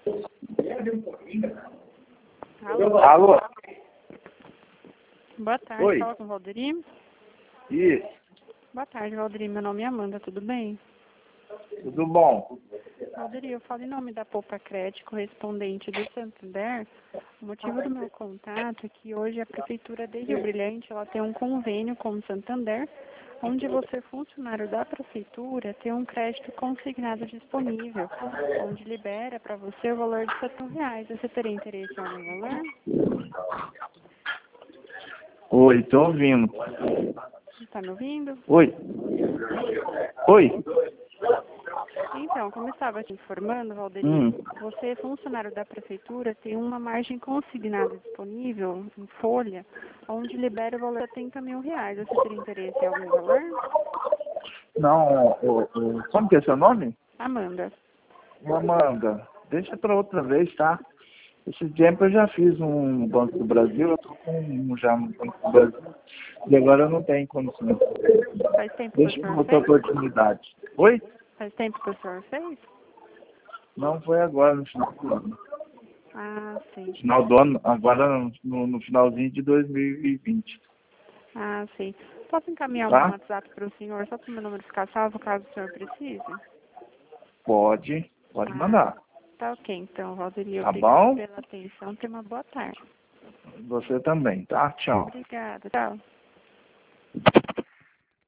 Alô? Alô? Boa tarde, Oi. fala com o Valderi. Isso, Boa tarde, Valderi. Meu nome é Amanda, tudo bem? tudo bom? Valderi, eu falo em nome da Poupa Crédito, correspondente do Santander. O motivo do meu contato é que hoje a Prefeitura de Rio Brilhante ela tem um convênio com o Santander, onde você, funcionário da Prefeitura, tem um crédito consignado disponível, onde libera para você o valor de R$ 7.000. Você teria interesse em algum valor? Oi, tô ouvindo. Está me ouvindo? Oi. Oi. Então, como eu estava te informando, Valderi, você, funcionário da Prefeitura, tem uma margem consignada disponível em folha, onde libera o valor de R$ 70.000. Você teria interesse em algum valor? Não, como que é seu nome? Amanda. Amanda, deixa pra outra vez, tá? Esse tempo eu já fiz um Banco do Brasil, eu tô com um já no Banco do Brasil, e agora eu não tenho condições. Faz tempo que o Deixa pra senhor outra fez? oportunidade. Oi? Faz tempo que o senhor fez? Não foi agora, no final do ano. Ah, sim. Final do ano, agora no finalzinho de 2020, Ah, sim. Posso encaminhar o meu tá? WhatsApp para o senhor, só para o meu número ficar salvo, caso o senhor precise? Pode Ah, mandar. tá ok. Então, Valderi, Tá obrigada bom? pela atenção. Tenha uma boa tarde. Você também, tá? Tchau. Obrigada. Tchau.